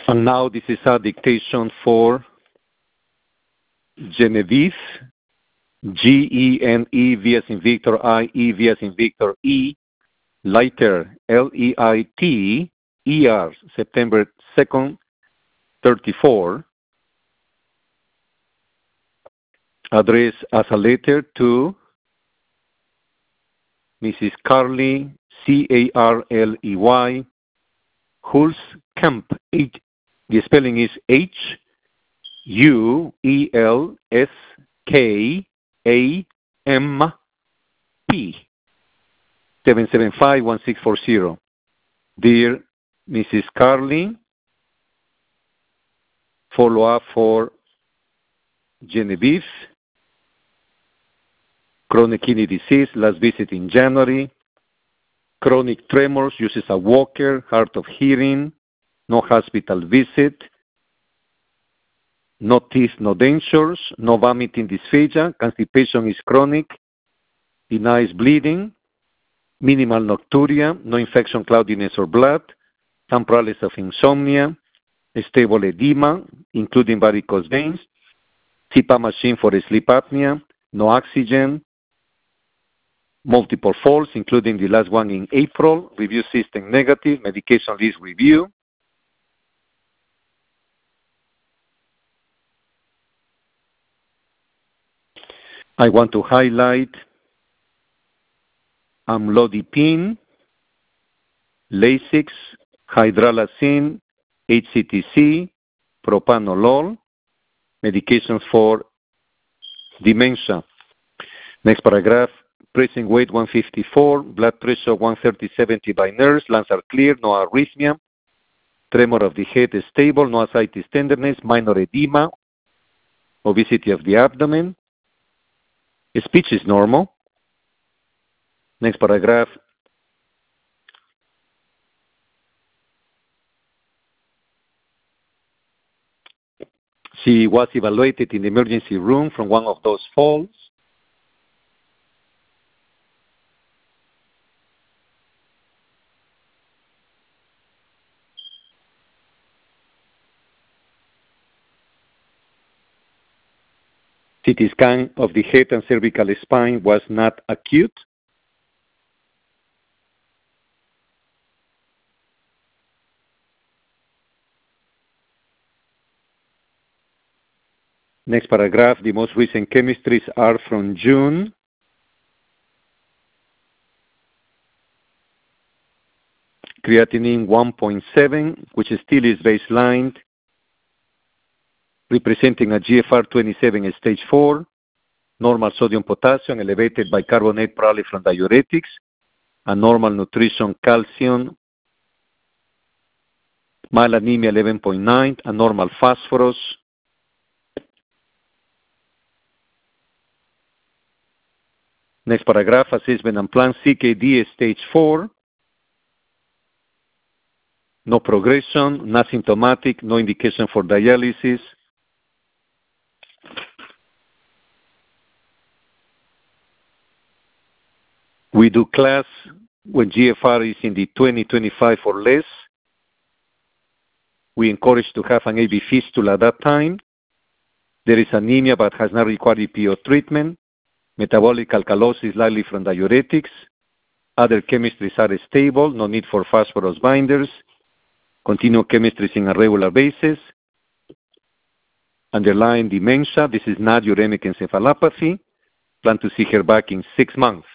And now this is a dictation for Genevieve, Gene, V as in Victor, I-E, V as in Victor, E, Leiter, Leiter, September 2nd, 34, address as a letter to Mrs. Carly, Carley, Hulskamp. The spelling is Hulskamp, 775-1640. Dear Mrs. Carly, follow-up for Genevieve, chronic kidney disease, last visit in January, chronic tremors, uses a walker, hard of hearing, no hospital visit, no teeth, no dentures, no vomiting, dysphagia, constipation is chronic, denies bleeding, minimal nocturia, no infection, cloudiness, or blood, some paralysis of insomnia, stable edema, including varicose veins, CPAP machine for sleep apnea, no oxygen, multiple falls, including the last one in April, review system negative, medication list review. I want to highlight amlodipine, Lasix, hydralazine, HCTC, propanolol, medications for dementia. Next paragraph, pressing weight 154, blood pressure 130/70 by nurse, lungs are clear, no arrhythmia, tremor of the head is stable, no ascites tenderness, minor edema, obesity of the abdomen, speech is normal. Next paragraph, she was evaluated in the emergency room from one of those falls. CT scan of the head and cervical spine was not acute. Next paragraph, the most recent chemistries are from June. Creatinine 1.7, which still is baseline, representing a GFR 27 stage 4, normal sodium potassium elevated bicarbonate probably from diuretics, a normal nutrition calcium, mild anemia 11.9, a normal phosphorus. Next paragraph, assessment and plan, CKD stage 4, no progression, not symptomatic, no indication for dialysis. We do class when GFR is in the 20-25 or less. We encourage to have an AV fistula at that time. There is anemia but has not required EPO treatment. Metabolic alkalosis likely from diuretics. Other chemistries are stable, no need for phosphorus binders. Continue chemistries in a regular basis. Underlying dementia, this is not uremic encephalopathy. Plan to see her back in 6 months.